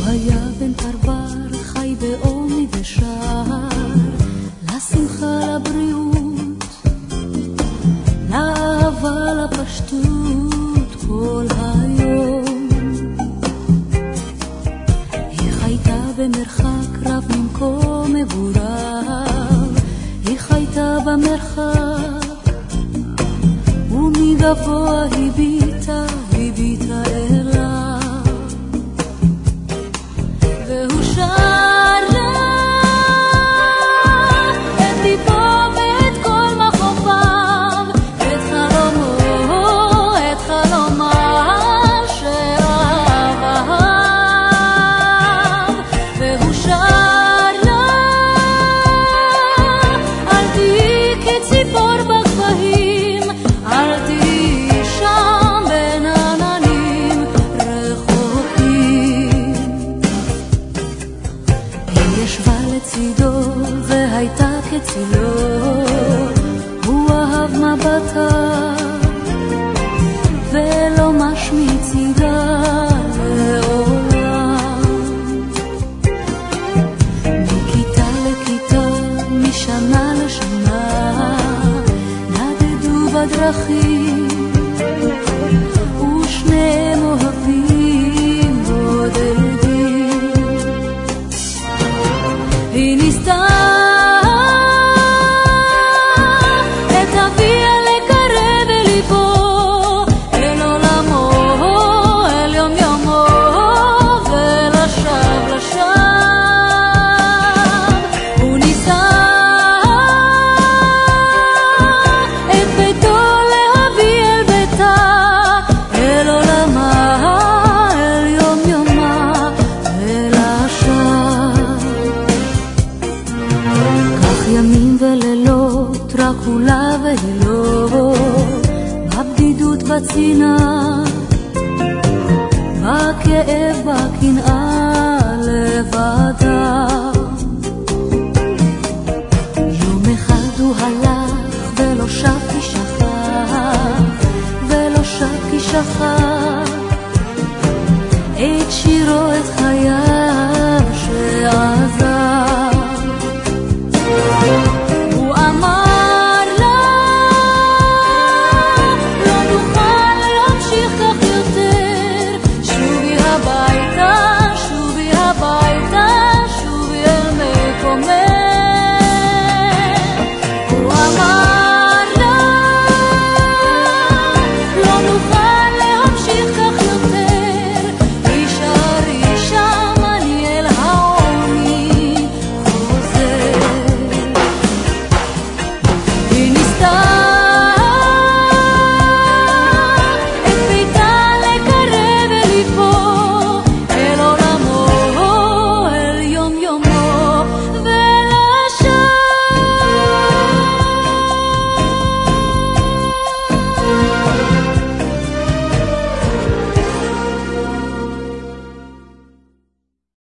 היה בן פרבר חי בעוני ושר, לשמחה לבריאות, לאהבה לפשטות כל היום. היא חייתה במרחק רב ממקום מגוריו, היא חייתה במרחק ומגבוה הביטה אליו, והוא שר לה את ליבו ואת כל מחופיו, את חלומו אשר אהב. והוא שר לה אל תהי כציפור בגבהים, אל תהי שם בין עננים רחוקים. היא ישבה לצידו והייתה כצילו, הוא אהב מבטה ולא משמיצידה לעולם. מכיתה לכיתה, משנה לשנה, נדדו בדרכים ושניהם אוהבים בודדים. היא ניסתה את אביה לקרב אל ליבו, אל עולמו, אל יום יומו, ולשב. הוא ניסה את ביתו להביא אל ביתה, אל עולמה, אל יום יומה, ולשב. כך ימים ולילות, רק כולה והיא בבדידות בצינה, בכאב בקנאה לבדה. יום אחד הוא הלך ולא שב כי שכח, את שירו את חיי